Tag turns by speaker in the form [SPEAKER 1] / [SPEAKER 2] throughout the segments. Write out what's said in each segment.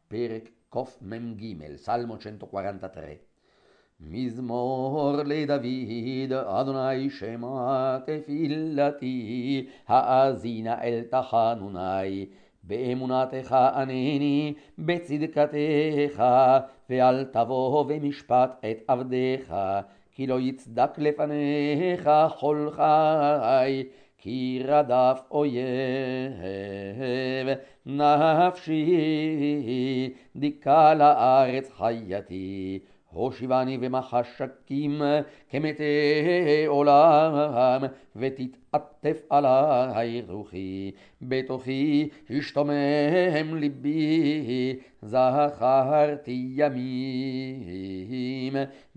[SPEAKER 1] פרק קמ"ג, Salmo 143. מזמור לדוד, אדוני שמע תפילתי, האזינה אל תחנוני. באמונתך ענני, בצדקתך, ואל תבוא במשפט את עבדיך, כי לא יצדק לפניך כל חי. כי רדף אויב נפשי, דיכא לארץ חייתי. הושיבני במחשכים כמתי עולם, ותתעטף עלי רוחי. בתוכי השתומם ליבי, זכרתי ימים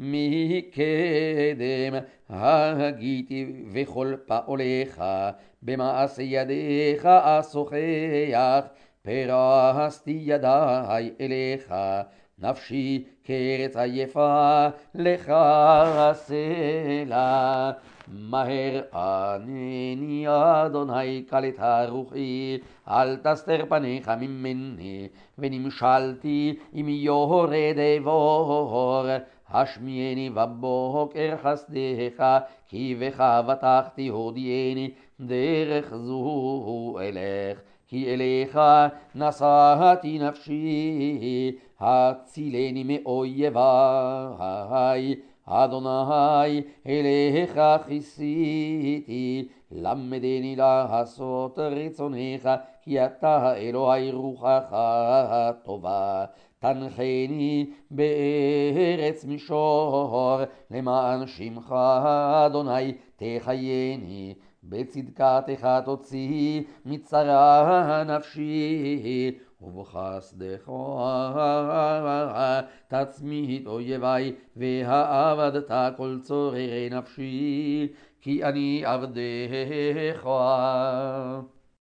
[SPEAKER 1] מקדם. הגיתי וכל פעוליך, במעשה ידיך אשוחח. פרסתי ידי אליך, נפשי כארץ עייפה, לך סלה. מהר ענני אדוני קלטה רוחי, אל תסתר פניך ממני. ונמשלתי אם יורד אבור, השמיעני בבוקר חסדך, כי בך בטחתי הודיעני. דרך זו אלך, כי אליך נשאתי נפשי, הצילני מאויבי. אדוני אליך כיסיתי, למדני לעשות רצונך, כי אתה אלוהי רוחך טובה. תנחני בארץ מישור, למען שמך אדוני תחייני. בצדקתך תוציא מצרה נפשי, ובחסדך תצמית אויבי, והעבדת כל צוררי נפשי, כי אני עבדך.